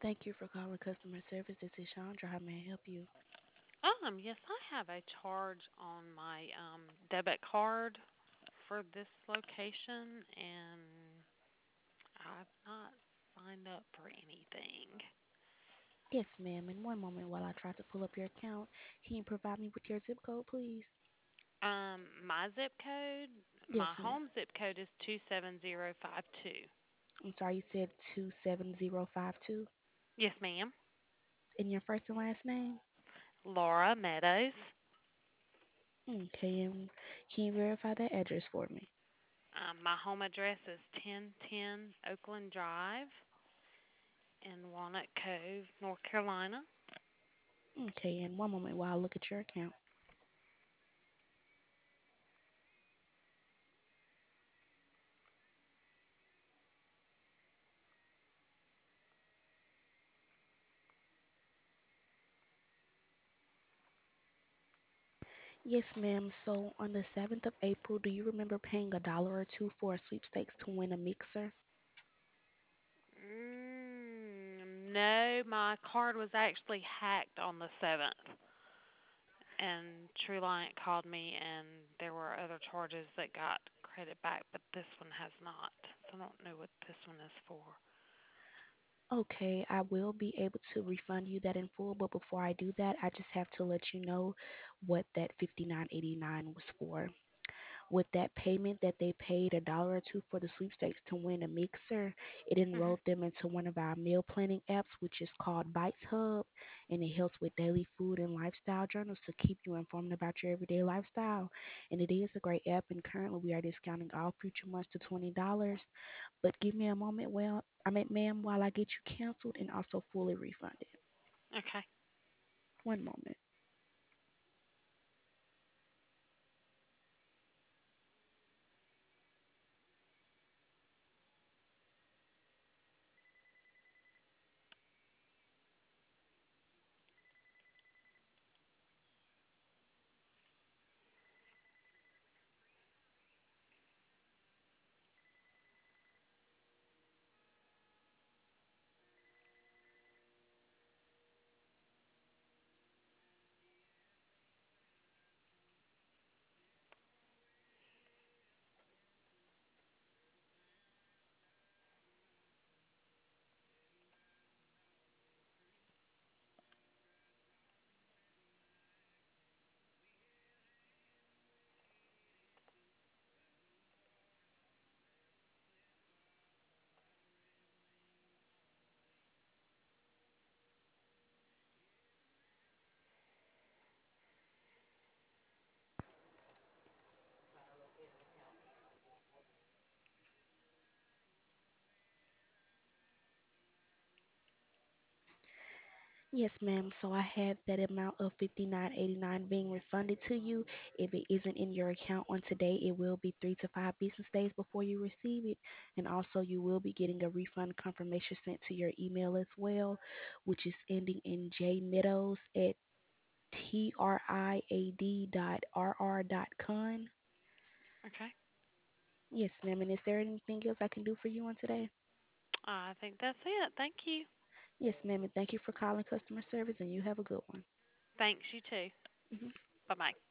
Thank you for calling customer service. This is Chandra. How may I help you? Yes, I have a charge on my debit card for this location, and I've not signed up for anything. Yes, ma'am. In one moment while I try to pull up your account, can you provide me with your zip code, please? My zip code, my Yes, ma'am. home zip code is 27052. I'm sorry, you said 27052. Yes, ma'am. And your first and last name? Laura Meadows. Okay, and can you verify that address for me? My home address is 1010 Oakland Drive in Walnut Cove, North Carolina. Okay, in one moment while I look at your account. Yes, ma'am. So on the 7th of April, do you remember paying a dollar or two for a sweepstakes to win a mixer? No, my card was actually hacked on the 7th, and Trueliant called me, and there were other charges that got credit back, but this one has not. So I don't know what this one is for. Okay, I will be able to refund you that in full, but before I do that, I just have to let you know what that 59.89 was for. With that payment that they paid a dollar or two for the sweepstakes to win a mixer, it Mhm. enrolled them into one of our meal planning apps, which is called Bites Hub, and it helps with daily food and lifestyle journals to keep you informed about your everyday lifestyle. And it is a great app, and currently we are discounting all future months to $20. But give me a moment, ma'am, while I get you canceled and also fully refunded. Okay. One moment. Yes, ma'am. So I have that amount of 59.89 being refunded to you. If it isn't in your account on today, it will be 3 to 5 business days before you receive it. And also, you will be getting a refund confirmation sent to your email as well, which is ending in jmeadows at triad.rr.con. Okay. Yes, ma'am. And is there anything else I can do for you on today? I think that's it. Thank you. Yes, ma'am. And thank you for calling customer service, and you have a good one. Thanks, you too. Mhm. Bye bye.